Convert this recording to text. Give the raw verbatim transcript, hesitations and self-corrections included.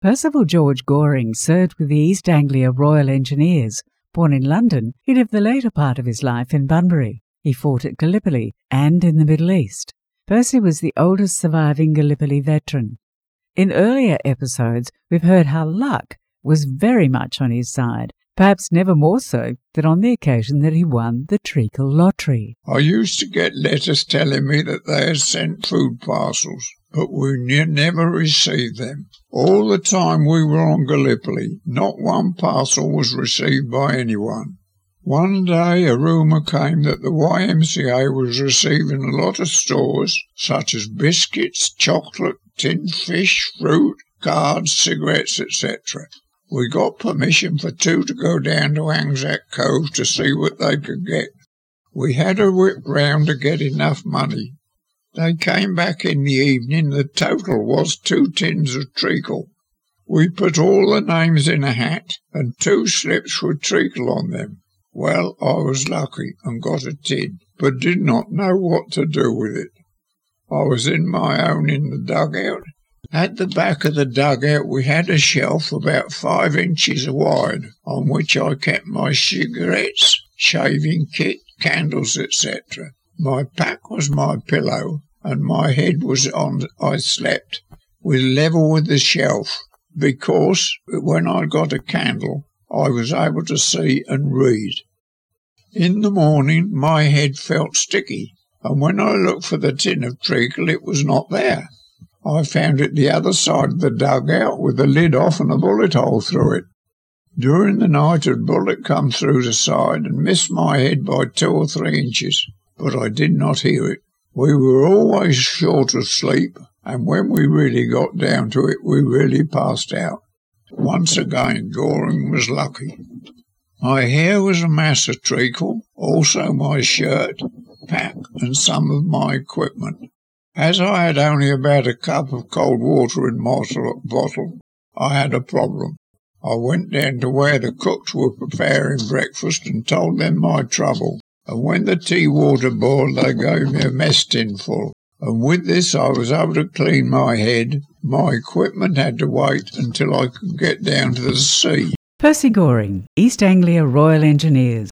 Percival George Goring served with the East Anglia Royal Engineers. Born in London, he lived the later part of his life in Bunbury. He fought at Gallipoli and in the Middle East. Percy was the oldest surviving Gallipoli veteran. In earlier episodes, we've heard how luck was very much on his side, perhaps never more so than on the occasion that he won the Treacle lottery. I used to get letters telling me that they had sent food parcels, but we ne- never received them. All the time we were on Gallipoli, not one parcel was received by anyone. One day a rumour came that the Y M C A was receiving a lot of stores, such as biscuits, chocolate, tinned fish, fruit, cards, cigarettes, et cetera. We got permission for two to go down to Anzac Cove to see what they could get. We had a whip round to get enough money. They came back in the evening. The total was two tins of treacle. We put all the names in a hat, and two slips with treacle on them. Well, I was lucky and got a tin, but did not know what to do with it. I was in my own in the dugout. At the back of the dugout we had a shelf about five inches wide, on which I kept my cigarettes, shaving kit, candles, et cetera. My pack was my pillow, and my head was on. I slept with level with the shelf, because when I got a candle, I was able to see and read. In the morning my head felt sticky, and when I looked for the tin of treacle, it was not there. I found it the other side of the dugout with the lid off and a bullet hole through it. During the night a bullet come through the side and missed my head by two or three inches, but I did not hear it. We were always short of sleep, and when we really got down to it, we really passed out. Once again, Goring was lucky. My hair was a mass of treacle, also my shirt, pack, and some of my equipment. As I had only about a cup of cold water in my bottle, I had a problem. I went down to where the cooks were preparing breakfast and told them my trouble, and when the tea water boiled they gave me a mess tin full, and with this I was able to clean my head. My equipment had to wait until I could get down to the sea. Percy Goring, East Anglia Royal Engineers.